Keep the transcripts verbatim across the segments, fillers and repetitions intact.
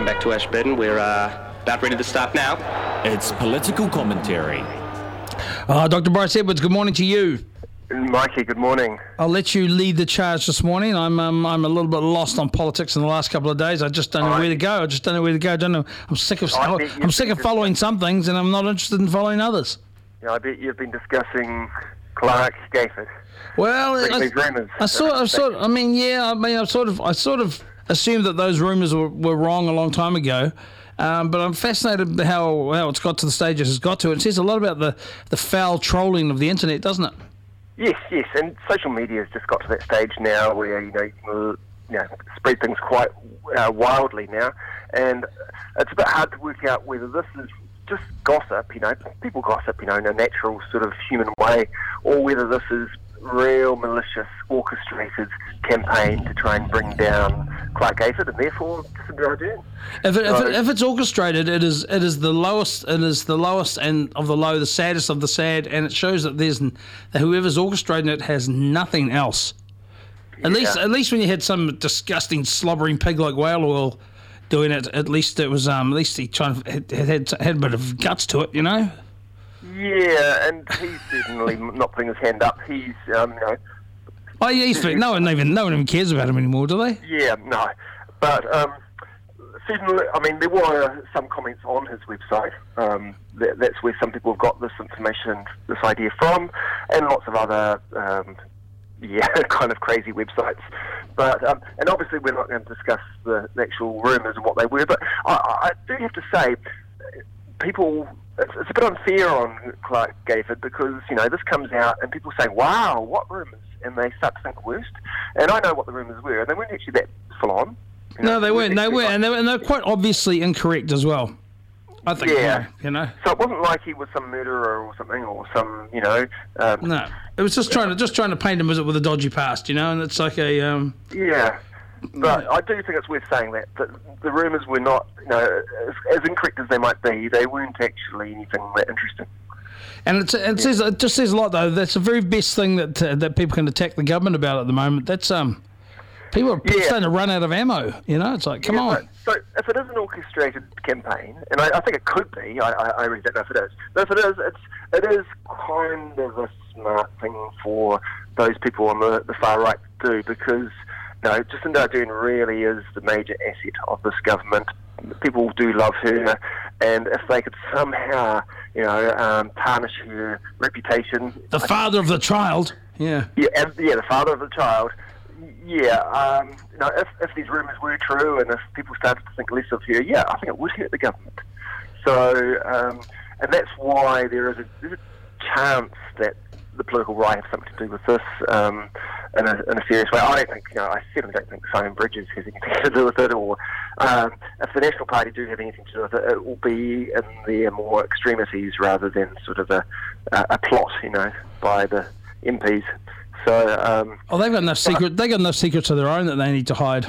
back to Ashburton. We're uh, about ready to start now. It's political commentary. Uh, Doctor Bryce Edwards, good morning to you. Mikey, good morning. I'll let you lead the charge this morning. I'm um, I'm a little bit lost on politics in the last couple of days. I just don't know I, where to go. I just don't know where to go. I don't know. I'm sick of I I'm sick of following some things, and I'm not interested in following others. Yeah, I bet you've been discussing Clark Gayford. Well, I, these rumours. I sort, I sort, I mean, yeah, I mean, I sort of, I sort of assumed that those rumours were, were wrong a long time ago. Um, but I'm fascinated how how it's got to the stage it has got to. It says a lot about the the foul trolling of the internet, doesn't it? Yes, yes, and social media has just got to that stage now where you know you can you know, spread things quite uh, wildly now, and it's a bit hard to work out whether this is just gossip, you know, people gossip, you know, in a natural sort of human way, or whether this is real malicious, orchestrated campaign to try and bring down Clark Gayford and therefore Jacinda Ardern. If, it, so, if, it, if it's orchestrated, it is it is the lowest. It is the lowest and of the low, the saddest of the sad, and it shows that there's that whoever's orchestrating it has nothing else. At yeah. least, at least when you had some disgusting slobbering pig like whale oil doing it, at least it was um, at least he trying had, had had a bit of guts to it, you know. Yeah, and he's certainly not putting his hand up. He's, um, you know... Oh, yeah, he's... No one even, no one even cares about him anymore, do they? Yeah, no. But, um, certainly, I mean, there were some comments on his website. Um, that, that's where some people have got this information, this idea from, and lots of other, um, yeah, kind of crazy websites. But, um, and obviously we're not going to discuss the, the actual rumours and what they were, but I, I do have to say, people... It's, it's a bit unfair on Clark Gayford because, you know, this comes out and people say, wow, what rumours? And they start to think the worst. And I know what the rumours were, and they weren't actually that full on. You know, no, they weren't. They weren't. Like, and, they were, and they're quite obviously incorrect as well. I think, yeah. you know. So it wasn't like he was some murderer or something, or some, you know... Um, no. It was just trying to just trying to paint him as with a dodgy past, you know, and it's like a... Um, yeah. But I do think it's worth saying that, that the rumours were not, you know, as, as incorrect as they might be, they weren't actually anything that interesting. And it's, it, says, it just says a lot, though. That's the very best thing that uh, that people can attack the government about at the moment. That's um, people are yeah. starting to run out of ammo, you know? It's like, come yeah, on. So, so if it is an orchestrated campaign, and I, I think it could be, I, I, I really don't know if it is, but if it is, it's, it is kind of a smart thing for those people on the, the far right to do, because... No, Jacinda Ardern really is the major asset of this government. People do love her, and if they could somehow, you know, um, tarnish her reputation... The father of the child. Yeah. Yeah, and, yeah, the father of the child. Yeah, um, you know, if, if these rumours were true and if people started to think less of her, yeah, I think it would hurt the government. So, um, and that's why there is a, there's a chance that the political right have something to do with this um, in, a, in a serious way. I don't think, you know, I certainly don't think Simon Bridges has anything to do with it, or um, if the National Party do have anything to do with it, it will be in their more extremities rather than sort of a, a, a plot, you know, by the M Ps. So, um, oh, they've got enough secret. They got enough secrets of their own that they need to hide.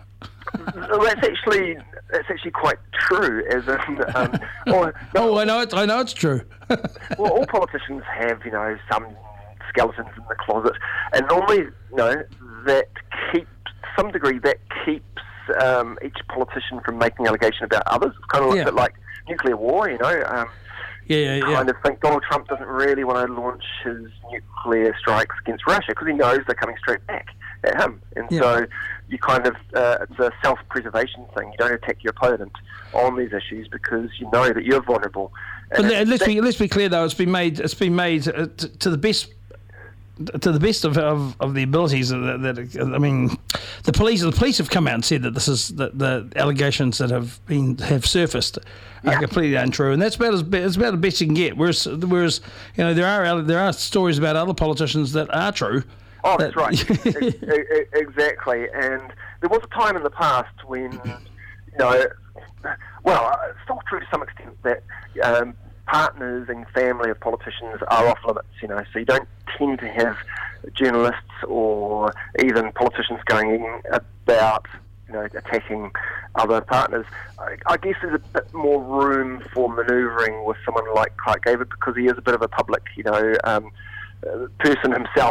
Well, that's actually that's actually quite true. As in, um, or, oh, I know it. I know it's true. Well, all politicians have, you know, some skeletons in the closet, and normally, you know, that keeps, to some degree, that keeps um, each politician from making allegation about others. It's kind of yeah. a bit like nuclear war, you know. Um, yeah, yeah, yeah. Kind of think Donald Trump doesn't really want to launch his nuclear strikes against Russia because he knows they're coming straight back at him, and yeah. so you kind of uh, it's a self-preservation thing. You don't attack your opponent on these issues because you know that you're vulnerable. But let's that, be let's be clear though. It's been made. It's been made uh, to, to the best. To the best of, of, of the abilities that, that I mean, the police the police have come out and said that this is that the allegations that have been have surfaced yeah. are completely untrue, and that's about as it's about the best you can get. Whereas, whereas you know there are there are stories about other politicians that are true. Oh, that, that's right, e- exactly. And there was a time in the past when, you know, well, it's still true to some extent that. Um, partners and family of politicians are off limits, you know, so you don't tend to have journalists or even politicians going about, you know, attacking other partners. I, I guess there's a bit more room for manoeuvring with someone like Clark Gayford because he is a bit of a public, you know, um, person himself,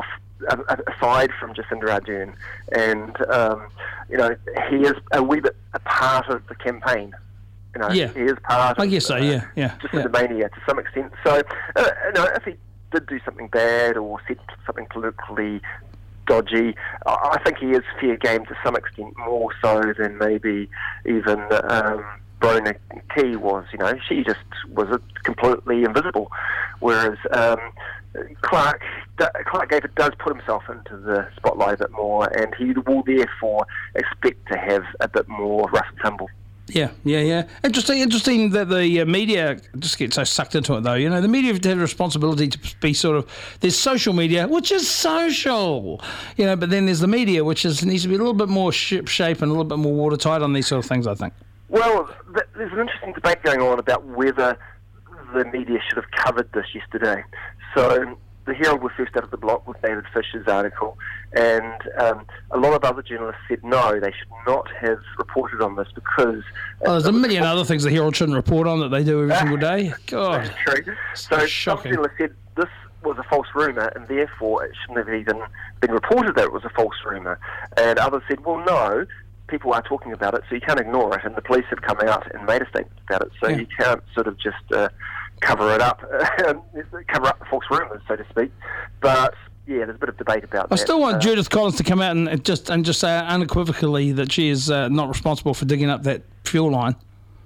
aside from Jacinda Ardern, and um, you know, he is a wee bit a part of the campaign. You know, Yeah. he is part. I of, guess so. uh, Yeah, yeah, Jacinda yeah. mania to some extent. So, uh, you know, if he did do something bad or said something politically dodgy, I I think he is fair game to some extent, more so than maybe even um, Brona Key was. You know, she just was a completely invisible, whereas um, Clark Clark Gayford does put himself into the spotlight a bit more, and he will therefore expect to have a bit more rough and tumble. Yeah, yeah, yeah. Interesting, interesting that the uh, media just get so sucked into it, though. You know, the media have a responsibility to be sort of. There's social media, which is social, you know, but then there's the media, which is needs to be a little bit more ship shape and a little bit more watertight on these sort of things, I think. Well, th- there's an interesting debate going on about whether the media should have covered this yesterday. So the Herald were first out of the block with David Fisher's article, and um, a lot of other journalists said no, they should not have reported on this because... Oh, there's a million other things the Herald shouldn't report on that they do every single day. God. That's true. So some shocking. journalists said this was a false rumour, and therefore it shouldn't have even been reported that it was a false rumour. And others said, well, no, people are talking about it, so you can't ignore it, and the police have come out and made a statement about it, so Yeah. you can't sort of just uh, cover it up, cover up the false rumours, so to speak. But yeah, there's a bit of debate about I that. still want Uh, Judith Collins to come out and and just and just say unequivocally that she is uh, not responsible for digging up that fuel line.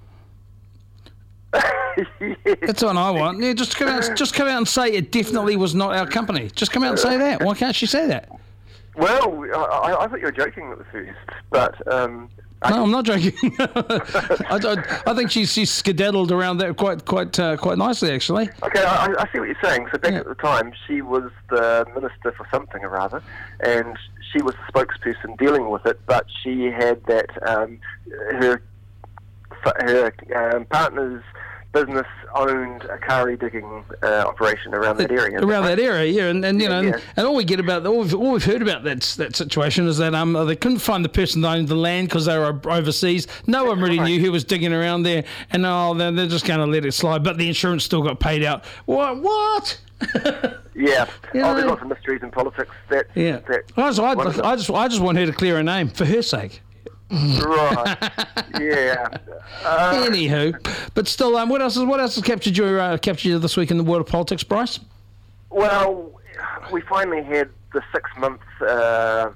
yeah. That's what I want. Yeah, just come out, just come out and say it definitely was not our company. Just come out and say that. Why can't she say that? Well, I, I thought you were joking at the first, but um, I No, I'm not joking. I, I, I think she's she's skedaddled around that quite quite uh, quite nicely, actually. Okay, I, I see what you're saying. So back Yeah. at the time, she was the minister for something or other, and she was the spokesperson dealing with it. But she had that um, her her um, partner's business owned a Kari digging uh, operation around that area. Around that area, yeah, and, and you know, Yeah, and, yeah. and all we get about all we've, all we've heard about that that situation is that um they couldn't find the person that owned the land because they were overseas. No one really right. knew who was digging around there, and oh, they're, they're just going to let it slide. But the insurance still got paid out. What? What? Yeah. You Oh, there's know- lots of mysteries in politics. That, Yeah. That, I just, I, one of the- I just I just want her to clear her name for her sake. Right. Yeah. Uh, Anywho, but still, um, what else? Is, what else has captured you uh, captured you this week in the world of politics, Bryce? well, we finally had the six-month uh,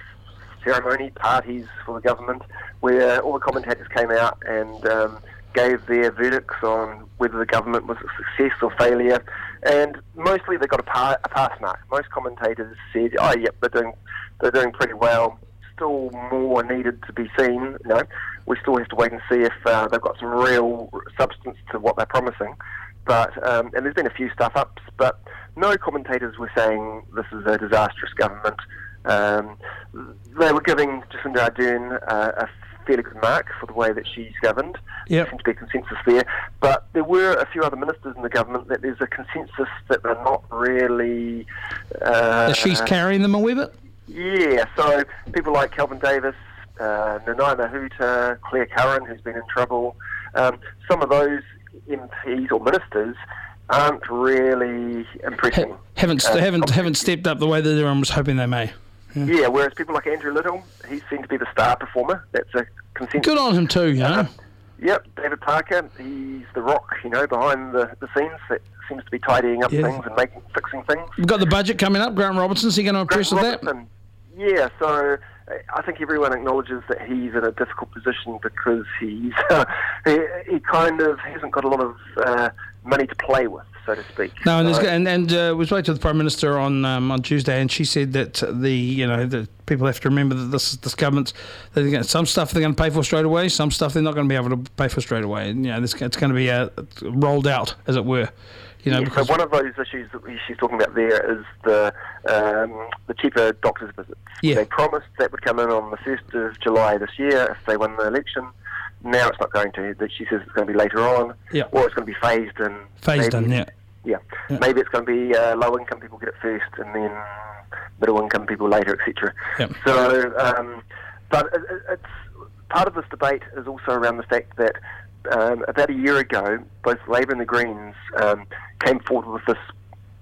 ceremony parties for the government, where all the commentators came out and um, gave their verdicts on whether the government was a success or failure, and mostly they got a, par- a pass mark. Most commentators said, "Oh, yep, they're doing they're doing pretty well." Still more needed to be seen. You know, we still have to wait and see if uh, they've got some real substance to what they're promising. But um, and there's been a few stuff-ups, but no commentators were saying this is a disastrous government. Um, they were giving Jacinda Ardern uh, a fairly good mark for the way that she's governed. Yep. There seems to be a consensus there. But there were a few other ministers in the government that there's a consensus that they're not really... Uh, That she's carrying them a wee bit. Yeah, so people like Kelvin Davis, uh, Nanaia Mahuta, Claire Curran, who's been in trouble, um, some of those M Ps or ministers aren't really impressing. Ha- haven't Uh, haven't haven't stepped up the way that everyone was hoping they may. Yeah, whereas people like Andrew Little, he seemed to be the star performer. That's a consensus. Good on him too, you know. Yep, David Parker, he's the rock, you know, behind the, the scenes that seems to be tidying up Yeah. things and making fixing things. We've got the budget coming up. Grant Robinson's he going to impress with Grant that? Robertson, yeah, so uh, I think everyone acknowledges that he's in a difficult position because he's uh, he, he kind of hasn't got a lot of uh, money to play with, so to speak. No, and, there's, So- and and uh, we spoke to the Prime Minister on um, on Tuesday, and she said that the you know the people have to remember that this this government's they're gonna, some stuff they're going to pay for straight away, some stuff they're not going to be able to pay for straight away, and you know this, it's going to be uh, rolled out, as it were. You know, Yeah, because so one of those issues that she's talking about there is the um, the cheaper doctors' visits. Yeah. They promised that would come in on the first of July this year if they won the election. Now it's not going to. That she says it's going to be later on, Yeah. or it's going to be phased in. phased maybe. in, yeah. Yeah. Yeah. Maybe it's going to be uh, low-income people get it first, and then middle-income people later, et cetera. Yeah. So, um, but it, it- it's part of this debate is also around the fact that um, about a year ago, both Labour and the Greens um, came forward with this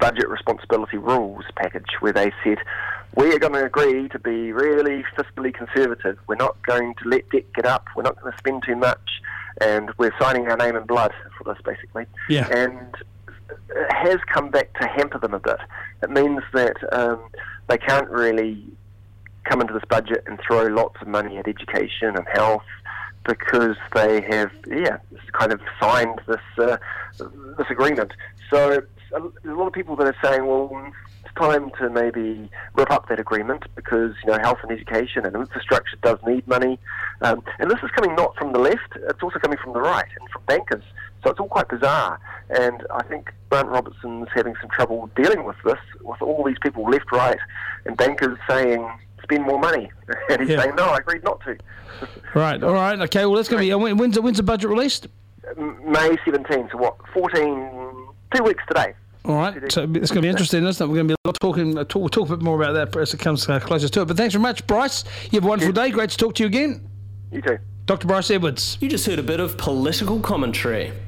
budget responsibility rules package, where they said, we are going to agree to be really fiscally conservative. We're not going to let debt get up. We're not going to spend too much. And we're signing our name in blood for this, basically. Yeah. And it has come back to hamper them a bit. It means that um, they can't really come into this budget and throw lots of money at education and health, because they have, yeah, kind of signed this uh, this agreement. So there's a lot of people that are saying, well, it's time to maybe rip up that agreement, because, you know, health and education and infrastructure does need money. Um, and this is coming not from the left, it's also coming from the right and from bankers. So it's all quite bizarre. And I think Grant Robertson's having some trouble dealing with this, with all these people left, right, and bankers saying, spend more money. And he's Yeah. saying, no, I agreed not to. Right, all right, okay, well, that's going to be... uh, when- When's the, when's the budget released? May seventeenth, so what, fourteen, two weeks today. All right, so it's going to be interesting, isn't it? We're going to be a lot talking, uh, talk, we'll talk a bit more about that as it comes uh, closer to it. But thanks very much, Bryce. You have a wonderful day. Great to talk to you again. You too. Doctor Bryce Edwards. You just heard a bit of political commentary.